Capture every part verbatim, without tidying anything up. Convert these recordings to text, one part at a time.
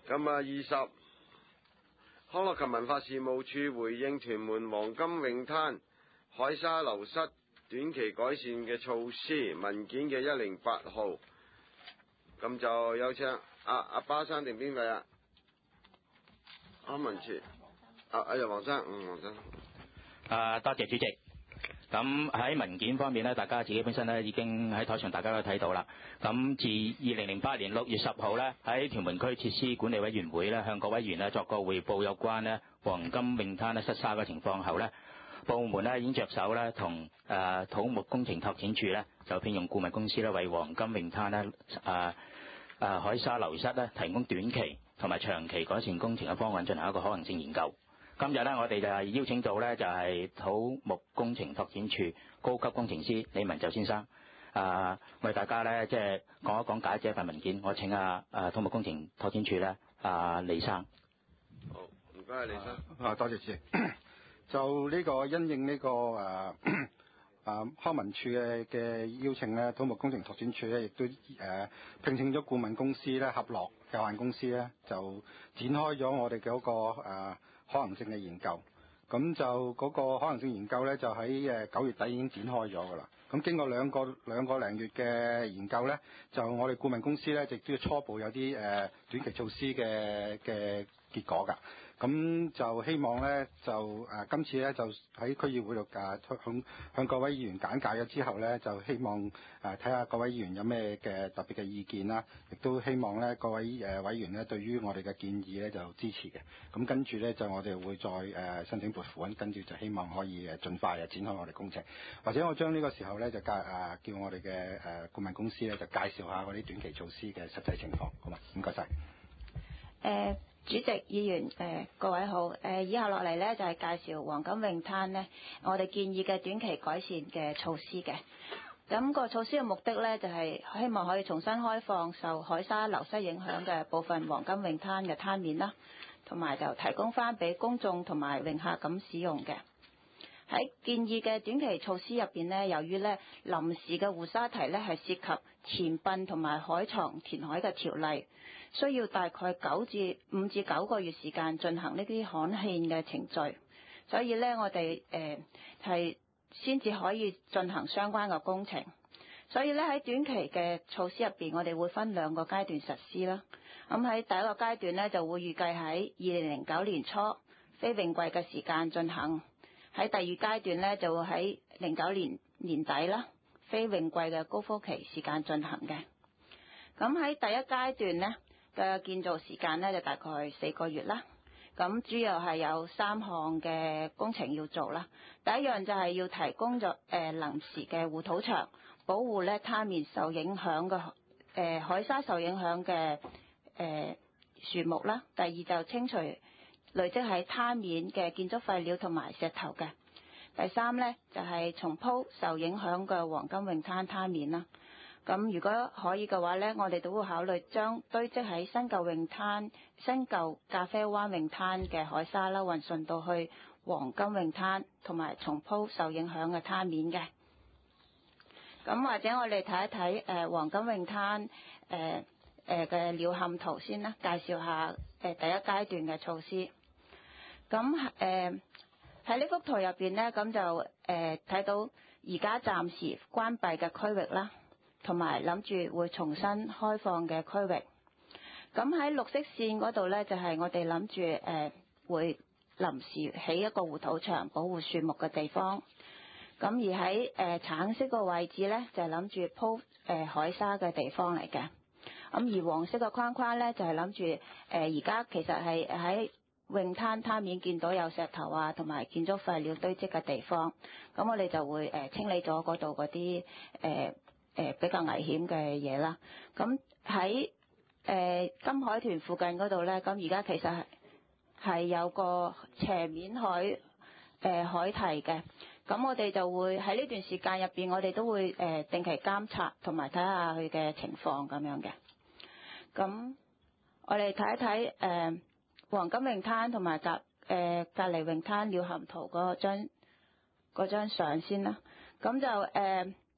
咁啊，二十康樂及文化事務處回應屯門黃金泳灘海沙流失短期改善嘅措施文件嘅一零八號，咁就有請阿阿巴生定邊位啊？康文署，阿阿楊黃生，嗯，黃生。 啊，多謝主席。咁喺文件方面呢，大家自己本身呢已經喺台上大家都睇到啦。咁自二零零八年六月十號呢，喺屯門區設施管理委員會呢，向各位議員呢作個匯報有關呢黃金泳灘呢失沙嘅情況後呢，部門呢已經着手呢同誒土木工程拓展處呢就聘用顧問公司呢為黃金泳灘呢誒誒海沙流失呢提供短期同埋長期改善工程嘅方案，進行一個可行性研究。今日呢，我哋就係邀請到呢，就係土木工程拓展處高級工程師李文就先生，啊，為大家呢，即係講一講解這份文件。我請啊啊土木工程拓展處呢，啊李生。 好，唔該，李生。 啊，多謝主席。就呢個因應呢、這個誒啊康文署嘅嘅邀請呢，土木工程拓展處呢亦都誒、呃、聘請咗顧問公司呢，合樂有限公司呢，就展開咗我哋嘅嗰個誒。呃可能性嘅研究，咁就嗰個可能性研究呢，就喺誒九月底已經展開咗㗎啦。咁經過兩個兩個零月嘅研究呢，就我哋顧問公司呢，亦都初步有啲誒短期措施嘅嘅結果㗎。咁就希望呢，就誒、呃、今次呢，就喺區議會度誒向向各位議員簡介咗之後呢，就希望誒睇下各位議員有咩嘅特別嘅意見啦，亦都希望呢各位誒、呃、委員呢對於我哋嘅建議呢就支持嘅。咁跟住呢，就我哋會再誒、呃、申請撥款，跟住就希望可以誒盡快誒展開我哋工程。或者我將呢個時候呢，就介誒、呃、叫我哋嘅誒顧問公司呢，就介紹下嗰啲短期措施嘅實際情況，好嘛？唔該晒。 誒主席、議員、誒各位好。誒以下落嚟呢，就係介紹黃金泳灘呢，我哋建議嘅短期改善嘅措施嘅。咁個措施嘅目的呢，就係希望可以重新開放受海沙流失影響嘅部分黃金泳灘嘅灘面啦，同埋就提供翻俾公眾同埋泳客咁使用嘅。喺建議嘅短期措施入邊呢，由於呢臨時嘅護沙堤呢係涉及填泵同埋海床填海嘅條例，需要大概九至五至九個月時間進行呢啲刊憲嘅程序，所以呢，我哋誒係先至可以進行相關嘅工程。所以呢，喺短期嘅措施入邊，我哋會分兩個階段實施啦。咁喺第一個階段呢，就會預計喺二零零九年初非泳季嘅時間進行。喺第二階段呢，就會喺零九年年底啦，非泳季嘅高峰期時間進行嘅。咁喺第一階段呢嘅建造時間呢，就大概四個月啦。咁主要係有三項嘅工程要做啦。第一樣就係要提供咗誒臨時嘅護土牆，保護咧灘面受影響嘅誒、呃、海沙受影響嘅誒樹木啦。第二就清除累積喺灘面嘅建築廢料同埋石頭嘅。第三呢，就係重鋪受影響嘅黃金泳灘灘面啦。咁如果可以嘅話呢，我哋都會考慮將堆積喺新舊泳灘、新舊咖啡灣泳灘嘅海沙啦，運送到去黃金泳灘，同埋重鋪受影響嘅灘面嘅。咁或者我哋睇一睇誒黃金泳灘誒誒嘅鳥瞰圖先啦，介紹下誒第一階段嘅措施。咁誒喺呢幅圖入邊呢，咁就誒睇、呃、到而家暫時關閉嘅區域啦，同埋諗住會重新開放嘅區域。咁喺綠色線嗰度呢，就係、是、我哋諗住誒會臨時起一個護土牆保護樹木嘅地方。咁而喺誒、呃、橙色個位置呢，就係諗住鋪誒、呃、海沙嘅地方嚟嘅。咁而黃色嘅框框呢，就係諗住誒而家其實係喺泳灘灘面見到有石頭啊，同埋建築廢料堆積嘅地方，咁我哋就會誒、呃、清理咗嗰度嗰啲誒誒比較危險嘅嘢啦。咁喺誒金海豚附近嗰度咧，咁而家其實係係有個斜面海誒、呃、海堤嘅，咁我哋就會喺呢段時間入邊，我哋都會誒、呃、定期監察同埋睇下佢嘅情況咁樣嘅。咁我哋睇一睇誒。呃黃金泳灘同埋隔誒隔離泳灘鳥瞰圖嗰張嗰張相先啦。咁就誒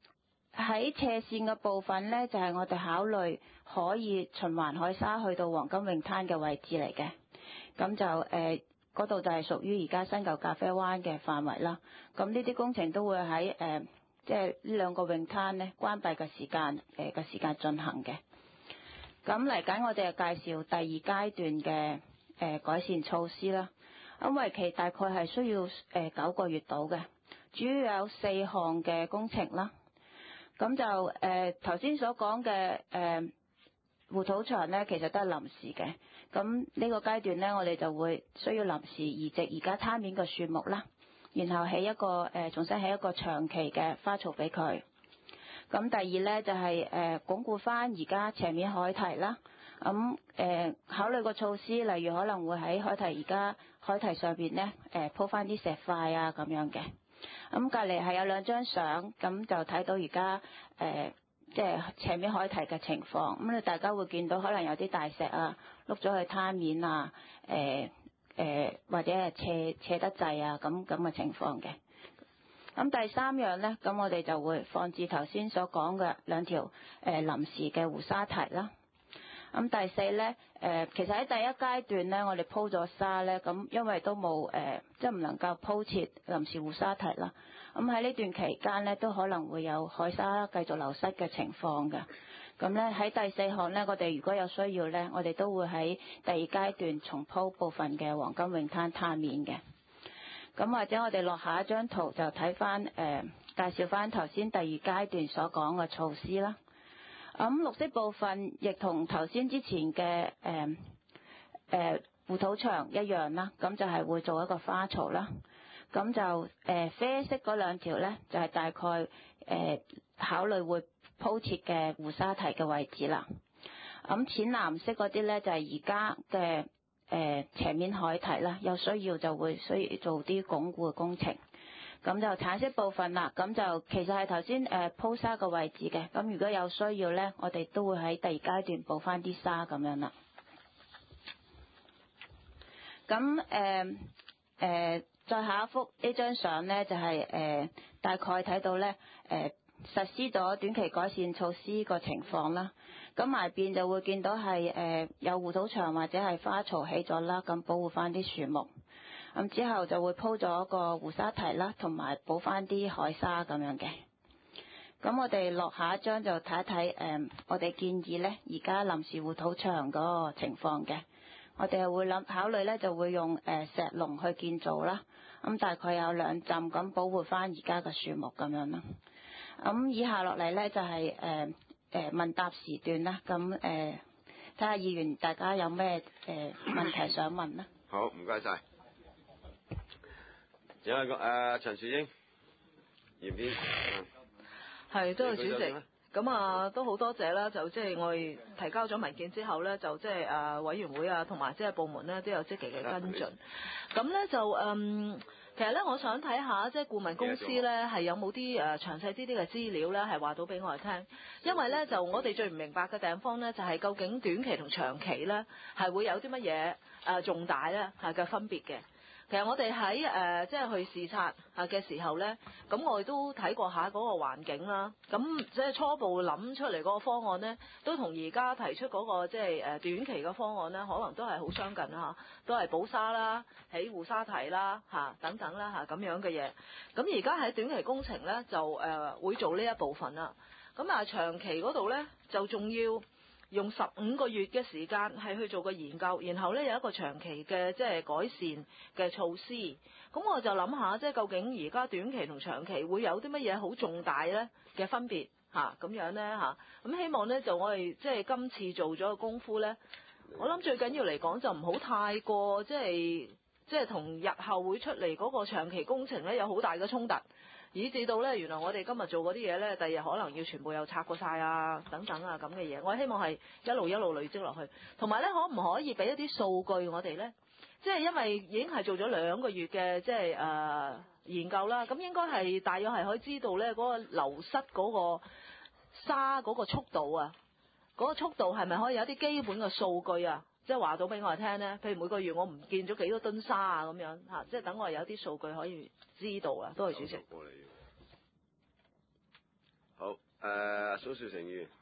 喺斜線嘅部分呢，就係、是、我哋考慮可以循環海沙去到黃金泳灘嘅位置嚟嘅。咁就誒嗰度就係屬於而家新舊咖啡灣嘅範圍啦。咁呢啲工程都會喺誒即係呢兩個泳灘呢關閉嘅時間誒嘅時間進行嘅。咁嚟緊我哋就介紹第二階段嘅誒、呃、改善措施啦。咁為期大概係需要誒九個月到嘅，主要有四項嘅工程啦。咁就誒頭先所講嘅誒護土牆咧，其實都係臨時嘅。咁呢個階段咧，我哋就會需要臨時移植而家灘面嘅樹木啦，然後起一個誒、呃、重新起一個長期嘅花槽俾佢。咁第二咧就係、是、誒、呃、鞏固翻而家斜面海堤啦。咁誒、呃、考慮個措施，例如可能會喺海堤而家海堤上邊咧誒鋪翻啲石塊啊咁樣嘅。咁隔離係有兩張相，咁就睇到而家誒即係斜面海堤嘅情況。咁你大家會見到可能有啲大石啊碌咗去灘面啊，誒、呃、誒、呃、或者係斜斜得滯啊咁咁嘅情況嘅。咁第三樣咧，咁我哋就會放置頭先所講嘅兩條誒、呃、臨時嘅護沙堤啦。咁第四咧，誒、呃、其實喺第一階段咧，我哋鋪咗沙咧，咁因為都冇誒，即係唔能夠鋪設臨時護沙堤啦。咁喺呢段期間咧，都可能會有海沙繼續流失嘅情況嘅。咁咧喺第四項咧，我哋如果有需要咧，我哋都會喺第二階段重鋪部分嘅黃金泳灘灘面嘅。咁或者我哋落下一張圖就睇翻誒介紹翻頭先第二階段所講嘅措施啦。咁、嗯、綠色部分亦同頭先之前嘅誒誒護土牆一樣啦，咁就係會做一個花槽啦。咁就誒、呃、啡色嗰兩條咧，就係、是、大概誒、呃、考慮會鋪設嘅護沙堤嘅位置啦。咁、嗯、淺藍色嗰啲咧就係而家嘅誒斜面海堤啦，有需要就會需要做啲鞏固嘅工程。咁就橙色部分啦，咁就其實係頭先誒鋪沙個位置嘅，咁如果有需要咧，我哋都會喺第二階段補翻啲沙咁樣啦。咁誒誒，再下一幅呢張相咧，就係、是、誒、呃、大概睇到咧誒、呃、實施咗短期改善措施個情況啦。咁埋邊就會見到係誒、呃、有護土牆或者係花槽起咗啦，咁保護翻啲樹木。咁之後就會鋪咗個護沙堤啦，同埋補翻啲海沙咁樣嘅。咁我哋落下一張就睇一睇誒，我哋建議咧而家臨時護土牆嗰個情況嘅。我哋係會諗考慮咧，就會用誒石龍去建造啦。咁大概有兩浸咁保護翻而家嘅樹木咁樣啦。咁以下落嚟咧就係誒誒問答時段啦。咁誒睇下議員大家有咩誒、呃、問題想問啦。 好，唔該晒。有一個誒陳樹英，嚴邊， 係，多謝主席。咁啊，都好多謝啦。就即係我哋提交咗文件之後咧，就即係誒委員會啊，同埋即係部門咧都有積極嘅跟進。咁咧就嗯，其實咧我想睇下即係顧問公司咧係有冇啲誒詳細啲啲嘅資料咧係話到俾我哋聽。因為咧就我哋最唔明白嘅地方咧就係究竟短期同長期咧係會有啲乜嘢誒重大咧係嘅分別嘅。其實我哋喺誒即係去視察啊嘅時候咧，咁我哋都睇過下嗰個環境啦。咁即係初步諗出嚟嗰個方案咧，都同而家提出嗰個即係誒短期嘅方案咧，可能都係好相近啦嚇，都係補沙啦、起護沙堤啦嚇等等啦嚇咁樣嘅嘢。咁而家喺短期工程咧就誒會做呢一部分啦。咁啊長期嗰度咧就仲要用十五個月嘅時間係去做個研究，然後咧有一個長期嘅即係改善嘅措施。咁我就諗下，即係究竟而家短期同長期會有啲乜嘢好重大咧嘅分別嚇咁樣咧嚇。咁希望咧就我哋即係今次做咗個功夫咧，我諗最緊要嚟講就唔好太過即係即係同日後會出嚟嗰個長期工程咧有好大嘅衝突。以至到咧，原來我哋今日做嗰啲嘢咧，第日可能要全部又拆過晒啊，等等啊咁嘅嘢。我希望係一路一路累積落去，同埋咧，可唔可以俾一啲數據我哋咧？即係因為已經係做咗兩個月嘅即係誒、呃、研究啦，咁應該係大約係可以知道咧嗰個流失嗰個沙嗰個速度啊，嗰個速度係咪可以有啲基本嘅數據啊？即係話到俾我哋聽咧，譬如每個月我唔見咗幾多噸沙啊咁樣嚇，即係等我哋有啲數據可以知道啊。多謝主席。 好， 誒蘇少成議員。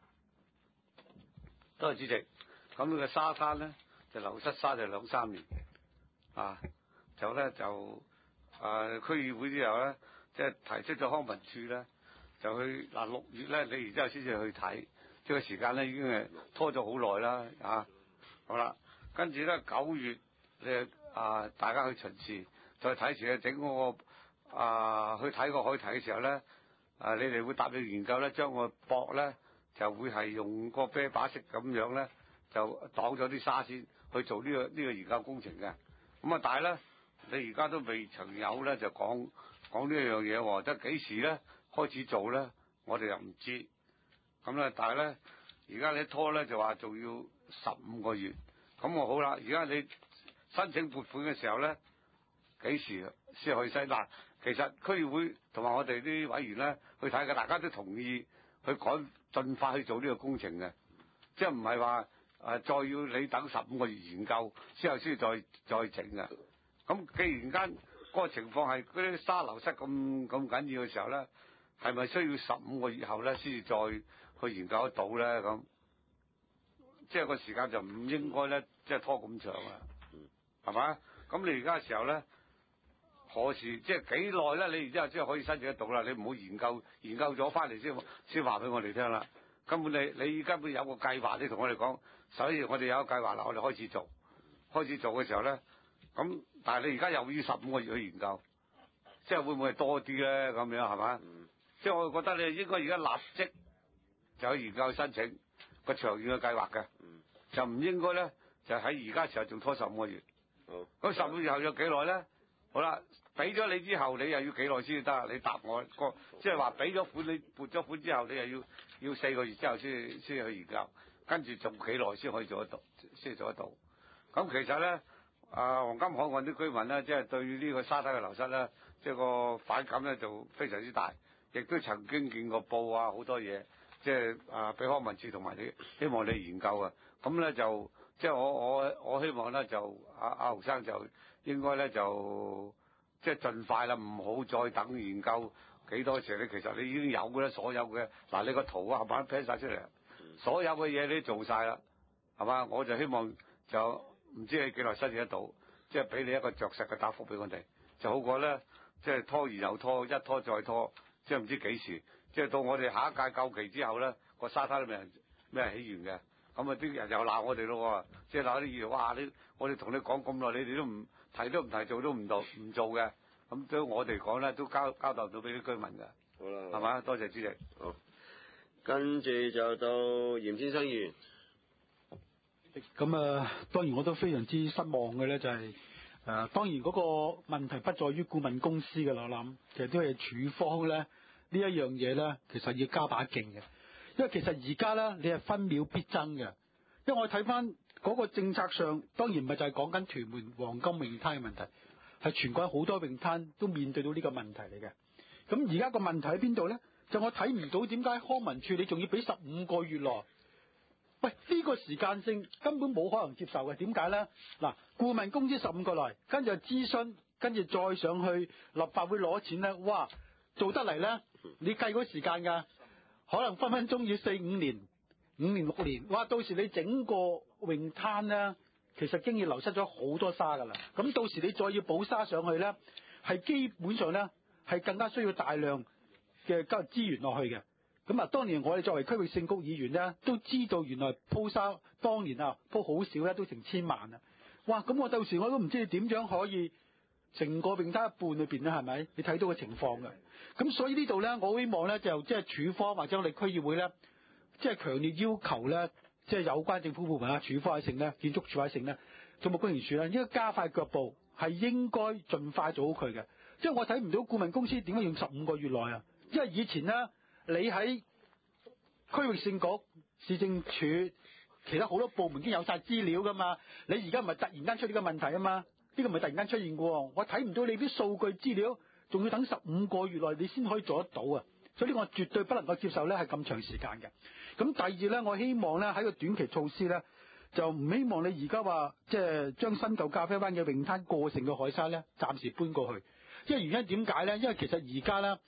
多謝主席。咁呢個沙灘咧就流失沙就兩三年，啊，就咧就誒區議會之後咧，即係提出咗康文署咧，就去嗱六月咧，你然之後先至去睇，呢個時間咧已經係拖咗好耐啦，啊，好啦，跟住咧九月你啊大家去巡視，再睇時咧整嗰個啊去睇個海堤嘅時候咧，啊你哋會答應研究咧，將個駁咧就會係用個啤把式咁樣咧。就擋咗啲沙先去做呢、這個呢、這個研究工程嘅，咁啊但係咧，你而家都未曾有咧就講講呢樣嘢喎，即係幾時咧開始做咧，我哋又唔知，咁咧但係咧，而家你一拖咧就話仲要十五個月，咁我好啦，而家你申請撥款嘅時候咧，幾時先去使嗱？其實區議會同埋我哋啲委員咧去睇嘅，大家都同意去趕盡快去做呢個工程嘅，即係唔係話。誒、啊，再要你等十五個月研究之後先再再整嘅。咁既然間嗰個情況係嗰啲沙流失咁咁緊要嘅時候咧，係咪需要十五個月後咧先至再去研究得到咧？咁即係個時間就唔應該咧，即係拖咁長啊，係嘛？咁你而家嘅時候咧，何時即係幾耐咧？你然之後先可以申請得到啦。你唔好研究研究咗翻嚟先先話俾我哋聽啦。根本你你根本有個計劃，你同我哋講。所以我哋有個計劃啦，我哋開始做，開始做嘅時候咧，咁但係你而家又要十五個月去研究，即係會唔會係多啲咧？咁樣係嘛？嗯、即係我覺得你應該而家立即就去研究申請個長遠嘅計劃嘅，嗯、就唔應該咧就喺而家時候仲拖十五個月。好，咁十五個月後有幾耐咧？好啦，俾咗你之後，你又要幾耐先得？你答我個，即係話俾咗款，你撥咗款之後，你又要要四個月之後先先去研究。跟住仲幾耐先可以做得到，先做得到。咁其實咧，啊黃金海岸啲居民咧，即係對呢個沙灘嘅流失咧，即係個反感咧就非常之大。亦都曾經見過報啊，好多嘢，即係啊俾康文署同埋你，希望你研究啊。咁咧就即係我我我希望咧就阿阿洪生就應該咧就即係盡快啦，唔好再等研究幾多時。你其實你已經有嘅啦，所有嘅嗱你個圖啊，慢慢 plan 曬出嚟。所有嘅嘢你都做晒啦，係嘛？我就希望就唔知你幾耐申請得到，即係俾你一個着實嘅答覆俾我哋，就好過咧，即係拖完又拖，一拖再拖，即係唔知幾時，即係到我哋下一屆夠期之後咧，個沙灘都未人咩起完嘅，咁啊啲人又鬧我哋咯，即係鬧啲議員，哇！你我哋同你講咁耐，你哋都唔提都唔提，做都唔做唔做嘅，咁對我哋講咧都交交代到俾啲居民嘅， 好啦， 係嘛？多謝主席。 好。跟住就到嚴先生議員。 咁啊，當然我都非常之失望嘅咧，就係、是、誒、呃，當然嗰個問題不在於顧問公司嘅，我諗其實都係處方咧呢一樣嘢咧，其實要加把勁嘅，因為其實而家咧你係分秒必爭嘅，因為我睇翻嗰個政策上，當然唔係就係講緊屯門黃金泳灘嘅問題，係全港好多泳灘都面對到呢個問題嚟嘅。咁而家個問題喺邊度咧？就我睇唔到點解康文署你仲要俾十五個月咯？喂，呢、呢個時間性根本冇可能接受嘅。點解咧？嗱，顧問公司十五個來，跟住諮詢，跟住再上去立法會攞錢咧，哇，做得嚟咧，你計嗰時間㗎，可能分分鐘要四五年、五年六年，哇！到時你整個泳灘咧，其實經已流失咗好多沙㗎啦。咁到時你再要補沙上去咧，係基本上咧係更加需要大量嘅交資源落去嘅，咁啊，當年我哋作為區域性局議員咧，都知道原來鋪沙當年啊鋪好少咧，都成千萬啊！哇，咁我到時我都唔知你點樣可以成個泳灘一半裏邊咧，係咪？你睇到個情況嘅，咁所以呢度咧，我希望咧就即係署方或者我哋區議會咧，即係強烈要求咧，即係有關政府部門啊，署方喺性咧，建築署喺性咧，土木工程署咧，應該加快腳步，係應該盡快做好佢嘅。即係我睇唔到顧問公司點解用十五個月內啊？因為以前咧，你喺區域性局、市政署、其他好多部門已經有晒資料噶嘛，你而家唔係突然間出呢個問題啊嘛？呢、呢個唔係突然間出現嘅喎，我睇唔到你啲數據資料，仲要等十五個月內你先可以做得到啊！所以呢個我絕對不能夠接受咧，係咁長時間嘅。咁第二咧，我希望咧喺個短期措施咧，就唔希望你而家話即係將新舊咖啡灣嘅泳灘過剩嘅海沙咧，暫時搬過去。因為原因點解咧？因為其實而家咧。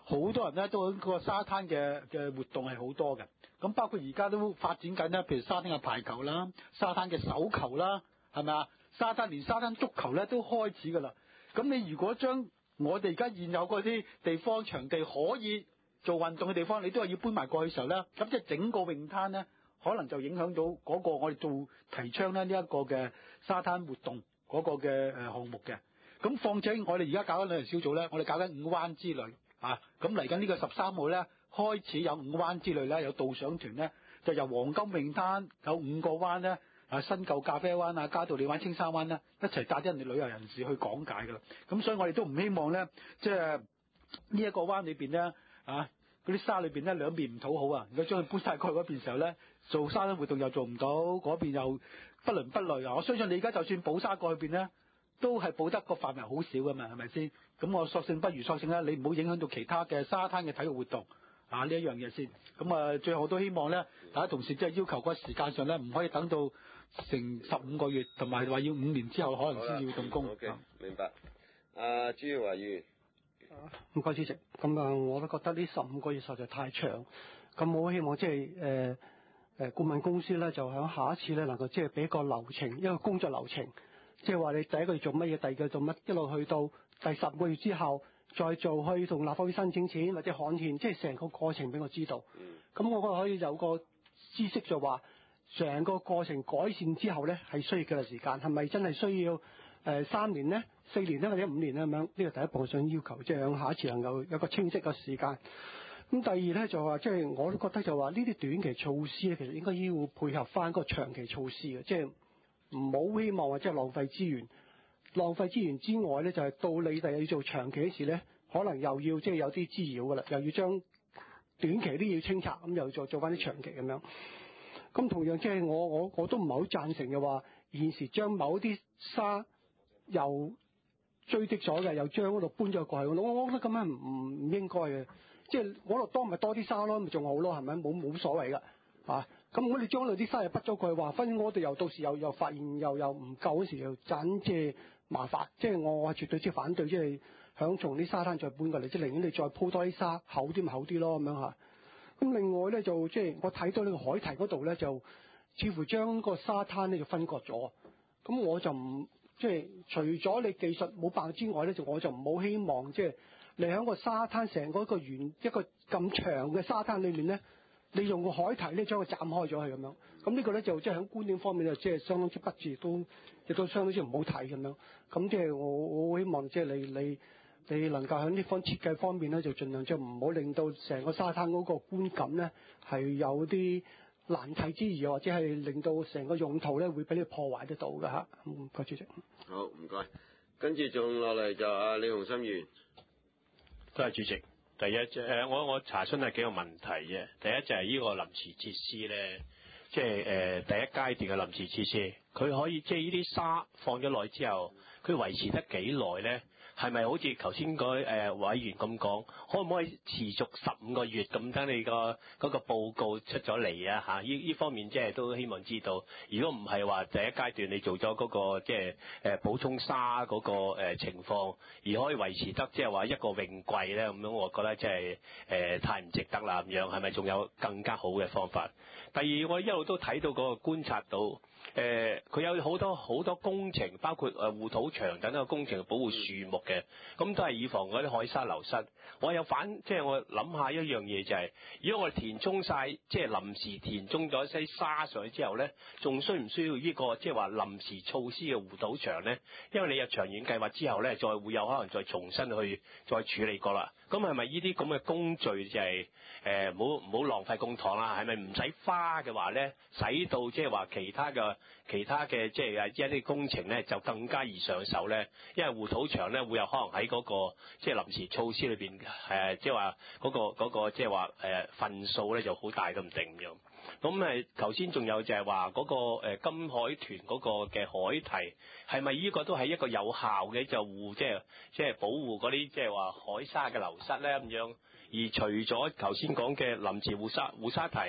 好多人咧都喺個沙灘嘅嘅活動係好多嘅。咁包括而家都發展緊咧，譬如沙灘嘅排球啦、沙灘嘅手球啦，係咪啊？沙灘連沙灘足球咧都開始㗎啦。咁你如果將我哋而家現有嗰啲地方場地可以做運動嘅地方，你都係要搬埋過去嘅時候咧，咁即係整個泳灘咧，可能就影響到嗰個我哋做提倡咧呢一個嘅沙灘活動嗰個嘅誒項目嘅。咁況且我哋而家搞緊兩條小組咧，我哋搞緊五灣之旅啊，咁嚟緊呢個十三號咧開始有五灣之旅咧，有導賞團咧，就由黃金泳灘有五個灣咧。啊，新舊咖啡灣啊，嘉道理灣、青山灣咧，一齊帶啲人哋旅遊人士去講解㗎啦。咁所以我哋都唔希望咧，即係呢一個灣裏邊咧，啊嗰啲沙裏邊咧兩邊唔討好啊。如果將佢搬晒過去嗰邊時候咧，做沙灘活動又做唔到，嗰邊又不倫不類啊。我相信你而家就算補沙過去邊咧，都係補得個範圍好少㗎嘛，係咪先？咁我索性不如索性咧，你唔好影響到其他嘅沙灘嘅體育活動。啊！呢一樣嘢先，咁啊，最後都希望咧，大家同事即係要求個時間上咧，唔可以等到成十五個月，同埋話要五年之後可能先要動工。 O K，明白。阿朱耀華議員， 唔該主席。咁啊，我都覺得呢十五個月實在太長。咁我希望即係誒誒顧問公司咧，就喺下一次咧能夠即係俾個流程，一個工作流程，即係話你第一個月做乜嘢，第二個月做乜，一路去到第十個月之後。再做去同立法會申請錢或者刊憲，即係成個過程俾我知道。咁、嗯、我覺得可以有個知識就話，成個過程改善之後咧，係需要幾多時間？係咪真係需要誒、呃、三年咧、四年咧或者五年咧咁樣？呢、這個第一步我想要求，即係喺下一次能夠有個清晰嘅時間。咁第二咧就話，即係我都覺得就話呢啲短期措施咧，其實應該要配合翻個長期措施嘅，即係唔好希望話即係浪費資源。浪費資源之外咧，就係、是、到你哋要做長期嘅事咧，可能又要即係有啲滋擾噶啦，又要將短期都要清拆，咁又再做翻啲長期咁樣。咁同樣即係我我我都唔係好贊成嘅話，現時將某啲沙又追積咗嘅，又將嗰度搬咗過去，我我覺得咁樣唔唔應該嘅。即係嗰度多咪多啲沙咯，咪仲好咯，係咪？冇冇所謂噶啊！咁我哋將嗰度啲沙又滗咗過去，話反正我哋又到時又又發現又又唔夠嗰時又盞即係麻煩，即係我係絕對之反對，即係響從啲沙灘再搬過嚟，即係寧願你再鋪多啲沙，厚啲咪厚啲咯咁樣嚇。咁另外咧就即係我睇到呢個海堤嗰度咧就似乎將個沙灘咧就分割咗，咁我就唔即係除咗你技術冇辦法之外咧，就我就唔好希望即係你喺個沙灘成個一個圓一個咁長嘅沙灘裏面咧。你用個海堤咧將佢斬開咗係咁樣，咁呢個咧就即係喺觀點方面就即係相當之不智，都亦都相當之唔好睇咁樣。咁即係我我希望即係你你你能夠喺呢方設計方面咧，就盡量即係唔好令到成個沙灘嗰個觀感咧係有啲難睇之餘，或者係令到成個用途咧會俾你破壞得到嘅嚇。唔該主席。 好，唔該。跟住仲落嚟就阿李鴻心議員。 多謝主席。第一誒、呃，我我查詢係幾個問題嘅。第一就係呢個臨時設施咧，即係誒、呃、第一階段嘅臨時設施，佢可以即係呢啲沙放咗落去之後，佢維持得幾耐咧？係咪好似頭先嗰誒委員咁講，可唔可以持續十五個月咁？等你個嗰個報告出咗嚟啊嚇！呢呢方面即係都希望知道。如果唔係話第一階段你做咗嗰個即係誒補充沙嗰個誒情況，而可以維持得即係話一個泳季咧咁樣，我覺得即係誒太唔值得啦咁樣。係咪仲有更加好嘅方法？第二，我一路都睇到嗰個觀察到。誒佢、呃、有好多好多工程，包括誒護土牆等等嘅工程保護樹木嘅，咁都係以防嗰啲海沙流失。我有反，即係我諗下一樣嘢就係、是，如果我哋填充晒，即係臨時填充咗些沙上去之後咧，仲需唔需要呢、這個即係話臨時措施嘅護土牆咧？因為你有長遠計劃之後咧，再會有可能再重新去再處理過啦。咁係咪呢啲咁嘅工序就係誒唔好唔好浪費公帑啦？係咪唔使花嘅話咧，使到即係話其他嘅其他嘅即係一啲工程咧就更加易上手咧？因為護土牆咧會有可能喺嗰、那個即係、就是、臨時措施裏邊誒，即係話嗰個嗰、那個即係話誒份數咧就好大都唔定咁樣。咁誒頭先仲有就係話嗰個誒金海豚嗰個嘅海堤係咪呢個都係一個有效嘅就護即係即係保護嗰啲即係話海沙嘅流失咧咁樣？而除咗頭先講嘅臨時護沙護沙堤，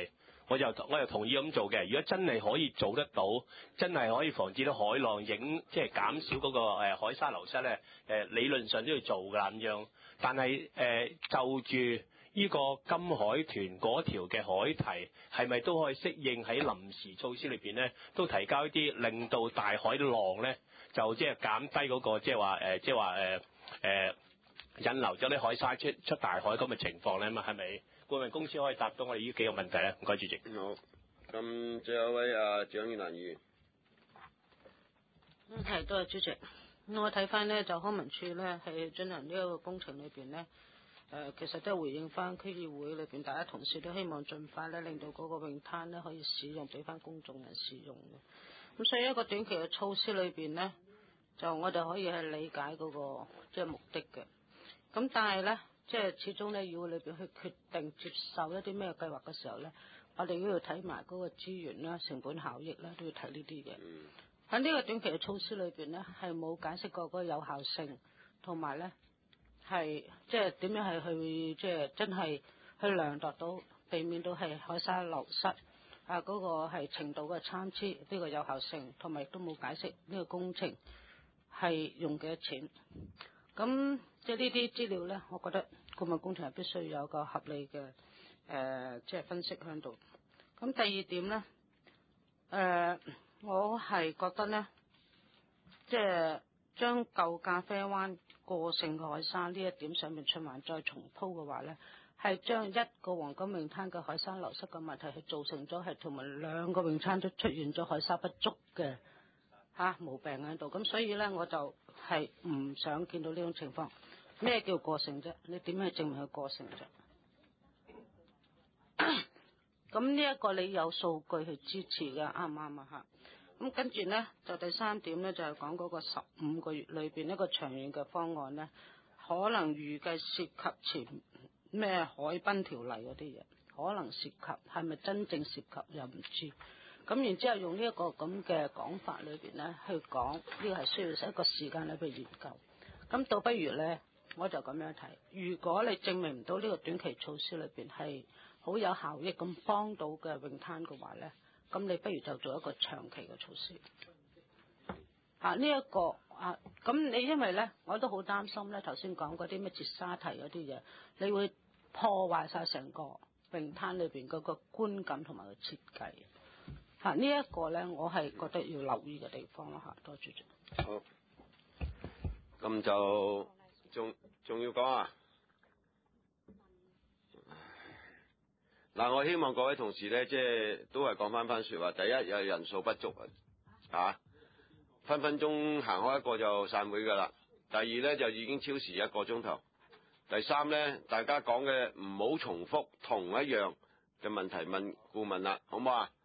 我就我又同意咁做嘅。如果真係可以做得到，真係可以防止到海浪影，即係減少嗰個誒海沙流失咧，誒理論上都要做㗎啦咁樣。但係誒就住呢個金海豚嗰條嘅海堤，係咪都可以適應喺臨時措施裏邊咧，都提交一啲令到大海浪咧，就即係減低嗰個即係話誒，即係話誒誒引流咗啲海沙出出大海咁嘅情況咧嘛？係咪顧問公司可以答到我哋呢幾個問題咧？唔該，主席。 好，咁最後一位啊，蔣宇蘭議員。 嗯，係，多謝主席。我睇翻咧，就康文署咧係進行呢一個工程裏邊咧，誒、呃、其實都係回應翻區議會裏邊大家同事都希望盡快咧令到嗰個泳灘咧可以使用俾翻公眾人使用嘅。咁所以一個短期嘅措施裏邊咧，就我哋可以係理解嗰、那個即係、就是、目的嘅。咁但係咧，即、就、係、是、始終咧議會裏邊去決定接受一啲咩計劃嘅時候咧，我哋都要睇埋嗰個資源啦、成本效益啦，都要睇呢啲嘅。喺呢個短期嘅措施裏邊咧，係冇解釋過嗰個有效性，同埋咧係即係點樣係去即係真係去量度到避免到係海沙流失啊嗰、那個係程度嘅參差，呢個有效性，同埋亦都冇解釋呢個工程係用幾多錢。咁即係呢啲資料咧，我覺得顧問工程係必須有個合理嘅誒、呃、即係分析喺度。咁第二點咧誒。呃我係覺得咧，即係將舊咖啡灣過剩海沙呢一點上面循環再重鋪嘅話咧，係將一個黃金泳灘嘅海沙流失嘅問題係造成咗係同埋兩個泳灘都出現咗海沙不足嘅嚇、啊、毛病喺度。咁所以咧，我就係唔想見到呢種情況。咩叫過剩啫？你點樣去證明佢過剩啫？咁呢一個你有數據去支持嘅，啱唔啱啊？嚇！咁跟住咧，就第三點咧，就係講嗰個十五個月裏邊一個長遠嘅方案咧，可能預計涉及前咩海濱條例嗰啲嘢，可能涉及係咪真正涉及又唔知。咁然之後用呢一個咁嘅講法裏邊咧，去講呢個係需要一個時間裏邊研究。咁倒不如咧，我就咁樣睇，如果你證明唔到呢個短期措施裏邊係好有效益咁幫到嘅泳灘嘅話咧，咁你不如就做一個長期嘅措施。啊，呢、這、一個啊，咁你因為咧，我都好擔心咧，頭先講嗰啲咩截沙堤嗰啲嘢，你會破壞晒成個泳灘裏邊嗰個觀感同埋個設計。嚇、啊，這個、呢一個咧，我係覺得要留意嘅地方咯嚇。多謝主席。 好，咁就仲仲要講啊？嗱，我希望各位同事咧，即係都係講翻番説話。第一，有人數不足啊，啊，分分鐘行開一個就散會㗎啦。第二咧，就已經超時一個鐘頭。第三咧，大家講嘅唔好重複同一樣嘅問題問顧問啦，好唔好啊？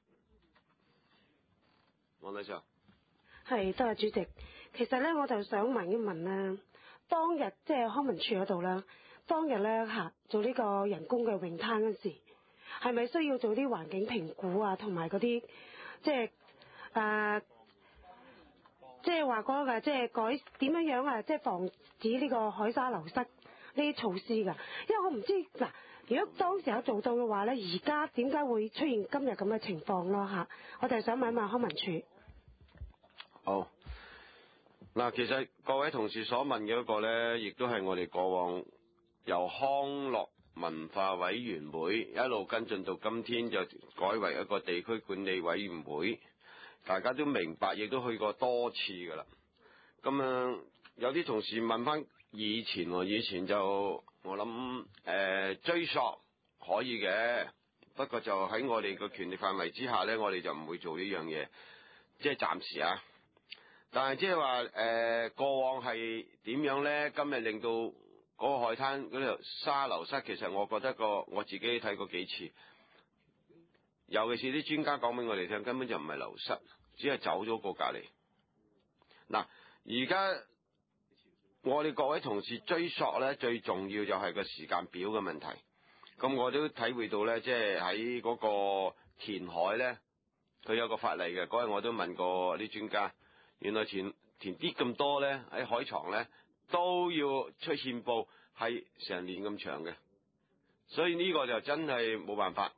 黃女士。 係，多謝主席。其實咧，我就想問一問啦，當日即係康文署嗰度啦。當日咧嚇做呢個人工嘅泳灘嗰時，係咪需要做啲環境評估啊，同埋嗰啲即係誒，即係話嗰個即係改點樣樣啊，即係防止呢個海沙流失呢啲措施㗎？因為我唔知嗱，如果當時有做到嘅話咧，而家點解會出現今日咁嘅情況咯嚇？我就係想問一問康文署。 好，嗱，其實各位同事所問嘅一個咧，亦都係我哋過往由康樂文化委員會一路跟進到今天，就改為一個地區管理委員會。大家都明白，亦都去過多次㗎啦。咁啊，有啲同事問翻以前喎，以前就我諗誒、呃、追溯可以嘅，不過就喺我哋個權力範圍之下咧，我哋就唔會做呢樣嘢，即係暫時啊。但係即係話誒過往係點樣咧？今日令到嗰個海灘嗰條沙流失，其實我覺得個我自己睇過幾次，尤其是啲專家講俾我哋聽，根本就唔係流失，只係走咗個隔離。嗱，而家我哋各位同事追溯咧，最重要就係個時間表嘅問題。咁我都體會到咧，即係喺嗰個填海咧，佢有個法例嘅。嗰日我都問過啲專家，原來填填啲咁多咧，喺海床咧，都要出憲報，係成年咁長嘅，所以呢個就真係冇辦法。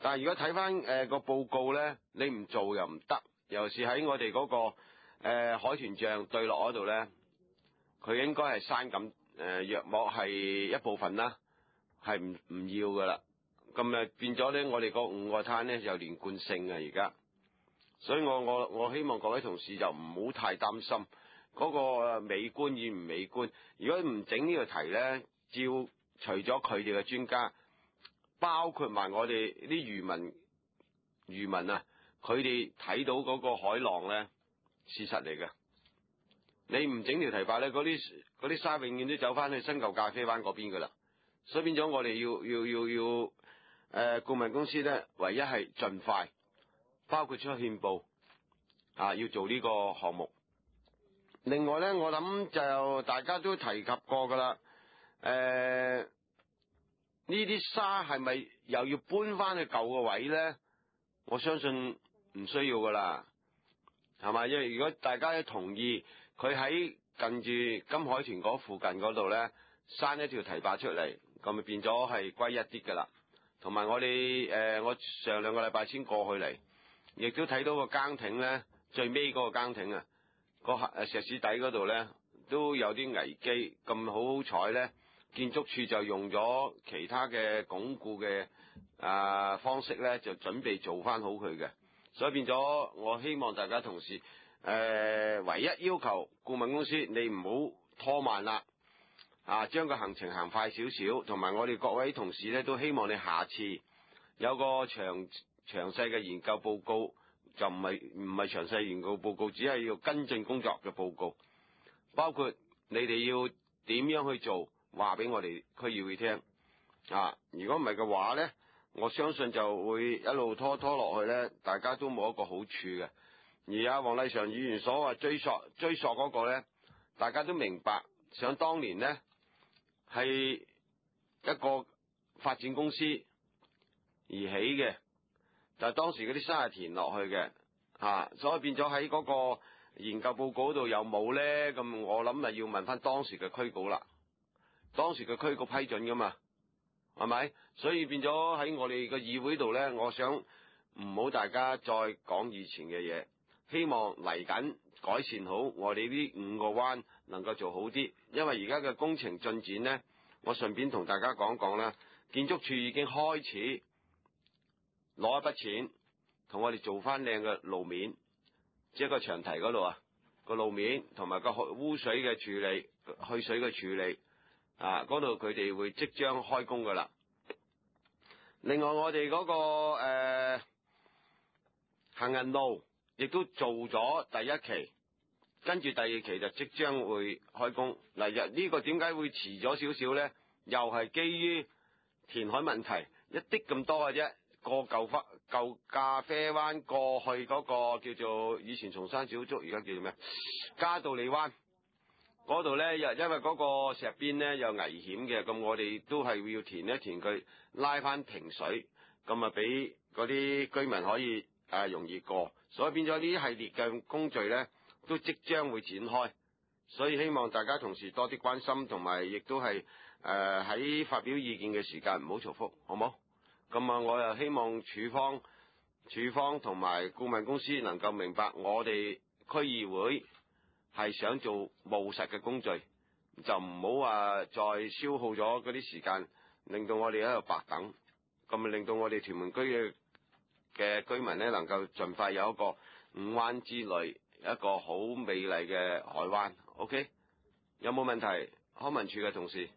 但係如果睇翻誒個報告咧，你唔做又唔得，尤其是喺我哋嗰、個誒、呃、海豚像對落嗰度咧，佢應該係刪咁誒約莫係一部分啦，係唔唔要噶啦。咁誒變咗咧，我哋嗰五個灘咧有連貫性啊而家，所以我我我希望各位同事就唔好太擔心嗰、個美觀與唔美觀。如果唔整呢個題咧，照除咗佢哋嘅專家，包括埋我哋啲漁民漁民啊，佢哋睇到嗰個海浪咧，事實嚟嘅。你唔整條堤壩咧，嗰啲嗰啲沙永遠都走翻去新舊咖啡灣嗰邊噶啦。所以變咗我哋要要要要誒、呃、顧問公司咧，唯一係盡快，包括出憲報啊，要做呢個項目。另外咧，我諗就大家都提及過噶啦，誒呢啲沙係咪又要搬翻去舊個位咧？我相信唔需要噶啦，係嘛？因為如果大家都同意，佢喺近住金海豚嗰附近嗰度咧，閂一條堤壩出嚟，咁咪變咗係歸一啲噶啦。同埋我哋誒、呃，我上兩個禮拜先過去嚟，亦都睇到個更艇咧，最尾嗰個更艇啊，個誒石屎底嗰度咧都有啲危機。咁好好彩咧，建築署就用咗其他嘅鞏固嘅啊、呃、方式咧，就準備做翻好佢嘅。所以變咗，我希望大家同事誒、呃，唯一要求顧問公司你唔好拖慢啦。啊，將個行程行快少少，同埋我哋各位同事咧都希望你下次有個詳詳細嘅研究報告，就唔係唔係詳細研究報告，只係要跟進工作嘅報告，包括你哋要點樣去做，話俾我哋區議會聽。啊，如果唔係嘅話咧，我相信就會一路拖拖落去咧，大家都冇一個好處嘅。而阿黃麗嫦議員所話追溯追溯嗰個咧，大家都明白，想當年咧。係一個發展公司而起嘅，但係當時嗰啲沙係填落去嘅，嚇、啊，所以變咗喺嗰個研究報告度有冇咧？咁我諗咪要問翻當時嘅區局啦，當時嘅區局批准噶嘛，係咪？所以變咗喺我哋個議會度咧，我想唔好大家再講以前嘅嘢，希望嚟緊改善好我哋呢五個灣能夠做好啲，因為而家嘅工程進展咧，我順便同大家講講啦。建築署已經開始攞一筆錢，同我哋做翻靚嘅路面，即係個長堤嗰度啊，個路面同埋個污水嘅處理、去水嘅處理啊，嗰度佢哋會即將開工噶啦。另外我哋嗰、嗰個誒、呃、行人路亦都做咗第一期，跟住第二期就即將會開工。嗱，日呢個點解會遲咗少少咧？又係基於填海問題，一啲咁多嘅啫。過舊花舊咖啡灣過去嗰個叫做以前松山小築，而家叫做咩？嘉道理灣嗰度咧，又因為嗰個石邊咧有危險嘅，咁我哋都係要填一填佢，拉翻平水，咁啊俾嗰啲居民可以誒、啊、容易過。所以變咗呢一系列嘅工序咧，都即將會展開。所以希望大家同事多啲關心，同埋亦都係誒喺發表意見嘅時間唔好重複，好冇？咁啊，我又希望署方、署方同埋顧問公司能夠明白，我哋區議會係想做務實嘅工序，就唔好話再消耗咗嗰啲時間，令到我哋喺度白等，咁啊令到我哋屯門區嘅嘅居民咧，能夠盡快有一個五灣之類一個好美麗嘅海灣。OK， 有冇問題？康文署嘅同事。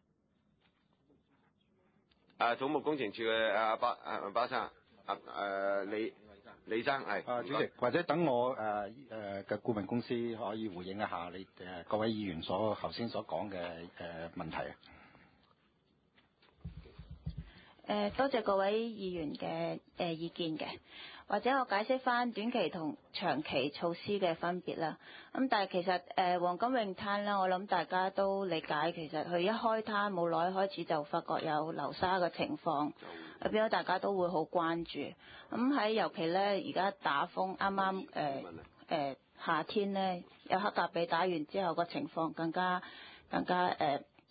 啊，土木工程處嘅阿巴阿巴生，啊誒李李生係。 啊，主席，或者等我誒誒嘅顧問公司可以回應一下你誒、呃、各位議員所頭先所講嘅誒問題啊。 誒、呃，多謝各位議員嘅誒、呃、意見嘅，或者我解釋翻短期同長期措施嘅分別啦。咁但係其實誒、呃、黃金泳灘啦，我諗大家都理解，其實佢一開灘冇耐開始就發覺有流沙嘅情況，變咗大家都會好關注。咁喺尤其咧而家打風，啱啱誒誒夏天咧有黑格比打完之後個情況更加更加誒。呃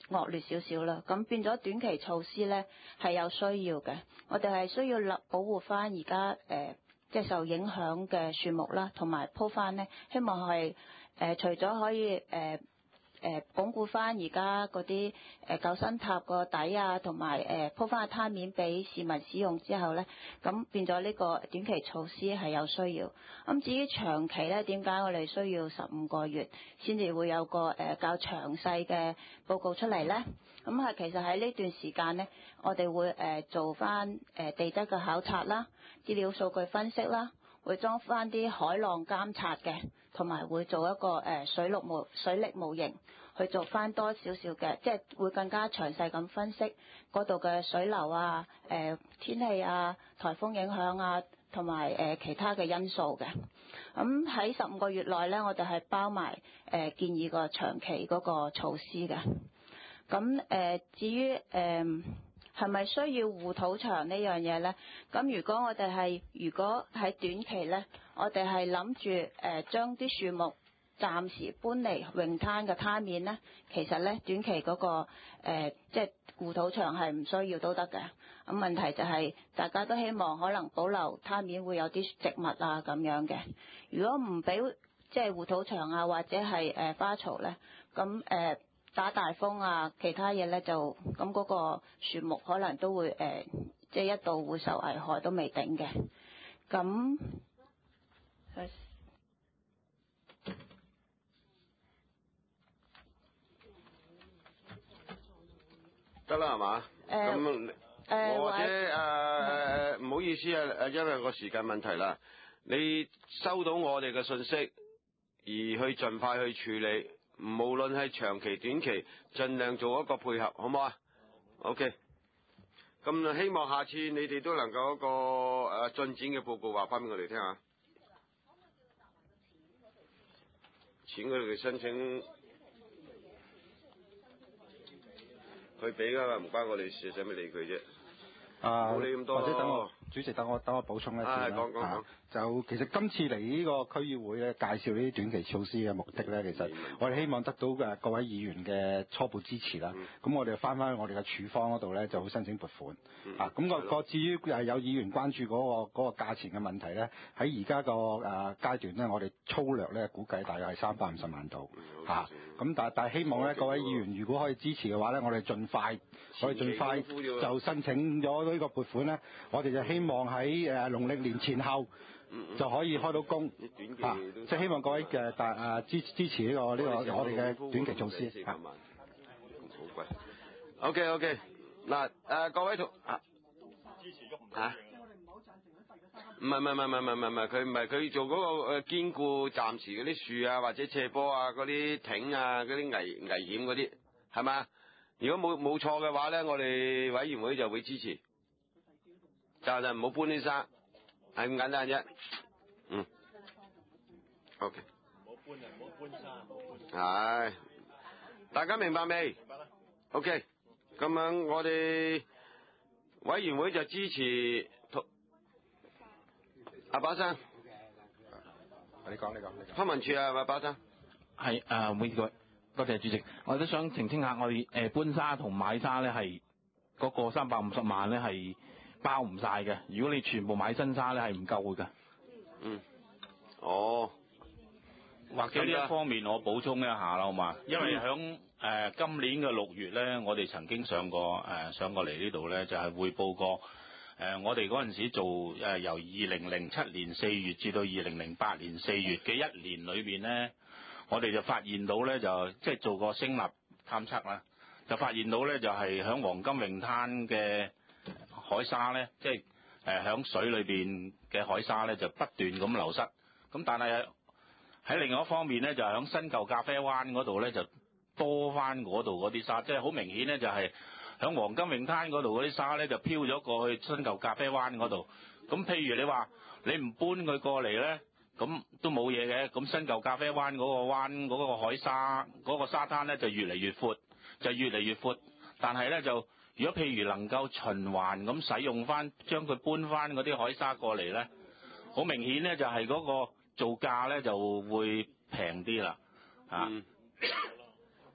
惡劣少少啦。咁變咗短期措施咧係有需要嘅，我哋係需要立保護翻而家誒即係受影響嘅樹木啦，同埋鋪翻咧，希望係誒、呃、除咗可以誒。呃誒鞏固翻而家嗰啲誒救生塔個底啊，同埋誒鋪翻個灘面俾市民使用之後咧，咁變咗呢個短期措施係有需要。咁至於長期咧，點解我哋需要十五個月先至會有個誒較詳細嘅報告出嚟咧？咁係其實喺呢段時間咧，我哋會誒做翻誒地質嘅考察啦、資料數據分析啦，會裝翻啲海浪監察嘅，同埋會做一個誒水陸模水力模型，去做翻多少少嘅，即係會更加詳細咁分析嗰度嘅水流啊、誒、呃、天氣啊、颱風影響啊，同埋誒其他嘅因素嘅。咁喺十五個月內咧，我哋係包埋誒、呃、建議個長期嗰個措施嘅。咁誒、呃、至於誒係咪需要護土牆呢樣嘢咧？咁如果我哋係如果喺短期咧，我哋係諗住誒將啲樹木暫時搬離泳灘嘅灘面咧，其實咧短期嗰、那個誒、呃、即係護土牆係唔需要都得嘅。咁問題就係、是、大家都希望可能保留灘面會有啲植物啊咁樣嘅。如果唔俾即係護土牆啊或者係誒、呃、花槽咧，咁誒、呃、打大風啊其他嘢咧就咁嗰個樹木可能都會誒、呃、即係一度會受危害都未定嘅。咁得啦係嘛？咁、呃、我或者誒誒唔好意思啊，誒因為個時間問題啦，你收到我哋嘅信息而去盡快去處理，無論係長期短期，盡量做一個配合，好唔好啊 ？OK。咁希望下次你哋都能夠一個誒進展嘅報告話翻俾我哋聽下。錢嗰度嘅申請。佢俾噶嘛，唔關我哋事，使乜理佢啫？ 啊， 冇理咁多。 或者等我主席等我等我補充一次啦。 啊，講講講。 就其實今次嚟呢個區議會咧，介紹呢啲短期措施嘅目的咧，其實我哋希望得到嘅各位議員嘅初步支持啦。咁、嗯、我哋翻翻去我哋嘅處方嗰度咧，就好申請撥款。嗯、啊，咁、那個個至於誒有議員關注嗰、那個嗰、那個價錢嘅問題咧，喺而家個誒階段咧，我哋粗略咧估計大約係三百五十萬度。嚇、嗯，咁、啊、但但係希望咧，各位議員如果可以支持嘅話咧，我哋盡快，我哋盡快就申請咗呢個撥款咧，我哋就希望喺誒農曆年前後。就可以開到工，啊！即係希望各位嘅大啊支支持呢、這個呢、這個我哋嘅短期措施啊。 好貴。OK OK，嗱誒各位同啊，支持咗嚇。唔係唔係唔係唔係唔係唔係，佢唔係佢做嗰個誒堅固暫時嗰啲樹啊或者斜坡啊嗰啲艇啊嗰啲危危險嗰啲係嘛？如果冇冇錯嘅話咧，我哋委員會就會支持，就係唔好搬啲沙。係咁簡單啫，嗯 ，OK。唔好搬啊！唔好搬山，唔好搬。係，大家明白未？明白啦。OK，咁樣我哋委員會就支持阿把生。 你講，你講，你講。 康文署啊，阿把生。 係誒，每個多謝主席，我都想澄清下，我哋誒搬沙同買沙咧係嗰個三百五十萬咧係。包唔晒嘅，如果你全部買新沙咧係唔夠嘅。 嗯。哦。 或者呢一方面我補充一下啦，好嘛？因為響誒、呃、今年嘅六月咧，我哋曾經上過誒、呃、上過嚟呢度咧，就係、是、匯報過誒、呃、我哋嗰陣時做誒、呃、由二零零七年四月至到二零零八年四月嘅一年裏邊咧，我哋就發現到咧就即係做過聲納探測啦，就發現到咧就係響黃金泳灘嘅。海沙咧，即係誒響水裏邊嘅海沙咧，就不斷咁流失。咁但係喺另外一方面咧，就係響新舊咖啡灣嗰度咧，就多翻嗰度嗰啲沙，即係好明顯咧，就係響黃金泳灘嗰度嗰啲沙咧，就飄咗過去新舊咖啡灣嗰度。咁譬如你話你唔搬佢過嚟咧，咁都冇嘢嘅。咁新舊咖啡灣嗰個灣嗰個海沙嗰個沙灘咧，就越嚟越闊，就越嚟越闊。但係咧就如果譬如能夠循環咁使用翻，將佢搬翻嗰啲海沙過嚟咧，好明顯咧就係嗰個造價咧就會平啲啦，嚇、嗯。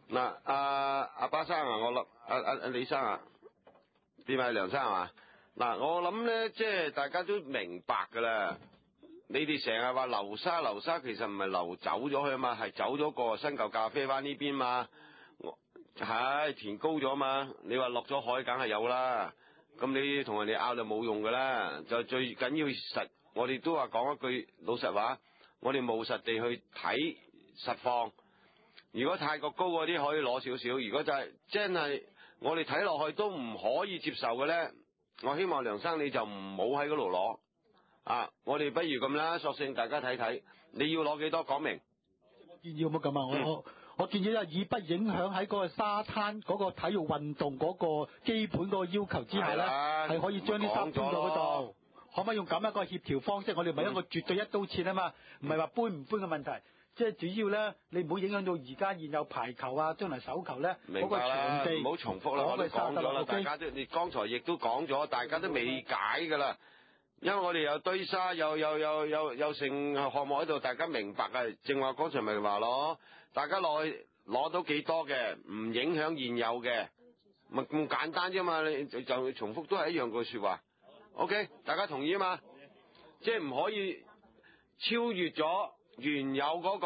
嗱，阿阿巴生啊，我諗阿阿阿李生啊，點啊梁生係嘛？嗱，我諗咧，即係大家都明白㗎啦。你哋成日話流沙流沙，其實唔係流走咗去啊嘛，係走咗個新舊咖啡灣呢邊嘛。係填高咗嘛。你話落咗海，梗係有啦。咁你同人哋拗就冇用㗎啦。就最緊要實，我哋都話講一句老實話，我哋務實地去睇實況。如果太過高嗰啲可以攞少少，如果就係真係我哋睇落去都唔可以接受嘅咧，我希望梁生你就唔好喺嗰度攞啊！我哋不如咁啦，索性大家睇睇，你要攞幾多講明。 建議有冇咁啊？我、 嗯、 我我建議咧，以不影響喺嗰個沙灘嗰個體育運動嗰個基本嗰個要求之下咧，係可以將啲沙搬到嗰度。可唔可以用咁一個協調方式？我哋唔係一個絕對一刀切啊嘛，唔係話搬唔搬嘅問題。即係主要咧，你唔好影響到而家現有排球啊，將來手球咧嗰個場地。 唔好重複啦，我哋講咗啦，大家都你剛才亦都講咗，大家都未解㗎啦。因為我哋有堆沙，有有有有有成項目喺度，大家明白嘅。正話剛才咪話咯，大家落去攞到幾多嘅，唔影響現有嘅，咪咁簡單啫嘛。你就就重複都係一樣句説話。OK， 大家同意啊嘛？即係唔可以超越咗原有嗰個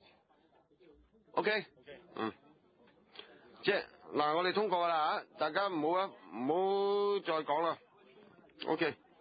，OK， 嗯，即係嗱，我哋通過啦嚇，大家唔好啊，唔好再講啦 ，OK。